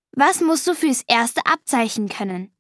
Was musst du fürs erste Abzeichen können?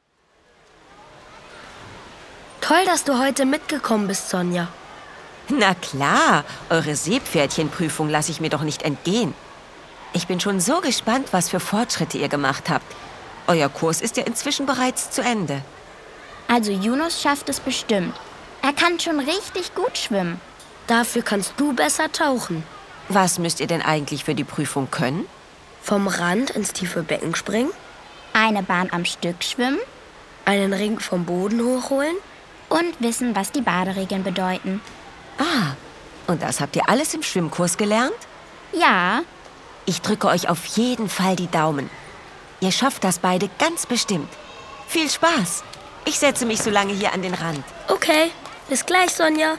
Toll, dass du heute mitgekommen bist, Sonja. Na klar, eure Seepferdchenprüfung lasse ich mir doch nicht entgehen. Ich bin schon so gespannt, was für Fortschritte ihr gemacht habt. Euer Kurs ist ja inzwischen bereits zu Ende. Also Yunus schafft es bestimmt. Er kann schon richtig gut schwimmen. Dafür kannst du besser tauchen. Was müsst ihr denn eigentlich für die Prüfung können? Vom Rand ins tiefe Becken springen, Eine Bahn am Stück schwimmen einen Ring vom Boden hochholen. und wissen, was die Baderegeln bedeuten. Ah, und das habt ihr alles im Schwimmkurs gelernt? Ja, Ich drücke euch auf jeden Fall die Daumen. Ihr schafft das beide ganz bestimmt. Viel Spaß. Ich setze mich so lange hier an den Rand. Okay, bis gleich, Sonja.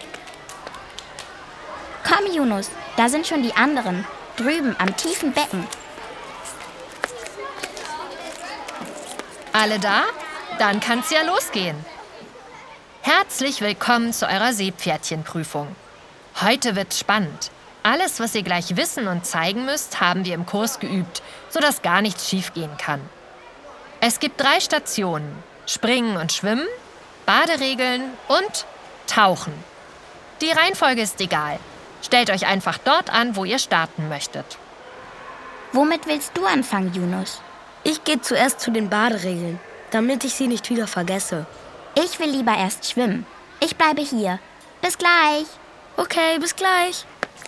komm Yunus, da sind schon die anderen. Drüben am tiefen Becken. Alle da? Dann kann's ja losgehen. Herzlich willkommen zu eurer Seepferdchenprüfung. Heute wird's spannend. Alles, was ihr gleich wissen und zeigen müsst, haben wir im Kurs geübt, sodass gar nichts schiefgehen kann. Es gibt 3 Stationen: Springen und Schwimmen, Baderegeln und Tauchen. Die Reihenfolge ist egal. Stellt euch einfach dort an, wo ihr starten möchtet. Womit willst du anfangen, Yunus? Ich gehe zuerst zu den Baderegeln, damit ich sie nicht wieder vergesse. Ich will lieber erst schwimmen. Ich bleibe hier. Bis gleich. Okay, bis gleich.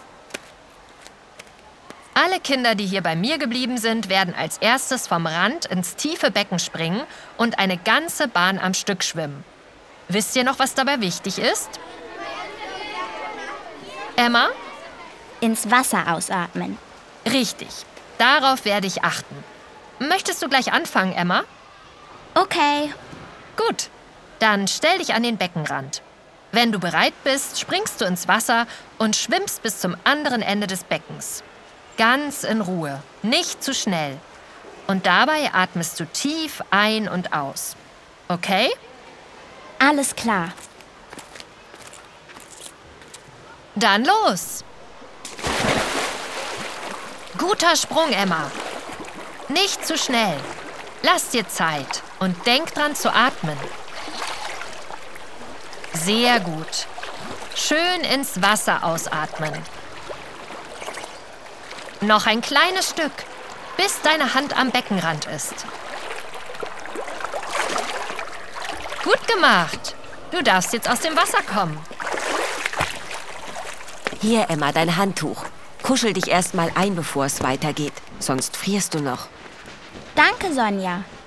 Alle Kinder, die hier bei mir geblieben sind, werden als erstes vom Rand ins tiefe Becken springen und eine ganze Bahn am Stück schwimmen. Wisst ihr noch, was dabei wichtig ist? Emma? Ins Wasser ausatmen. Richtig. Darauf werde ich achten. Möchtest du gleich anfangen, Emma? Okay. Gut. Dann stell dich an den Beckenrand. Wenn du bereit bist, springst du ins Wasser und schwimmst bis zum anderen Ende des Beckens. Ganz in Ruhe, nicht zu schnell. Und dabei atmest du tief ein und aus. Okay? Alles klar. Dann los! Guter Sprung, Emma. Nicht zu schnell. Lass dir Zeit und denk dran zu atmen. Sehr gut. Schön ins Wasser ausatmen. Noch ein kleines Stück, bis deine Hand am Beckenrand ist. Gut gemacht. Du darfst jetzt aus dem Wasser kommen. Hier, Emma, dein Handtuch. Kuschel dich erst mal ein, bevor es weitergeht. Sonst frierst du noch. Danke, Sonja.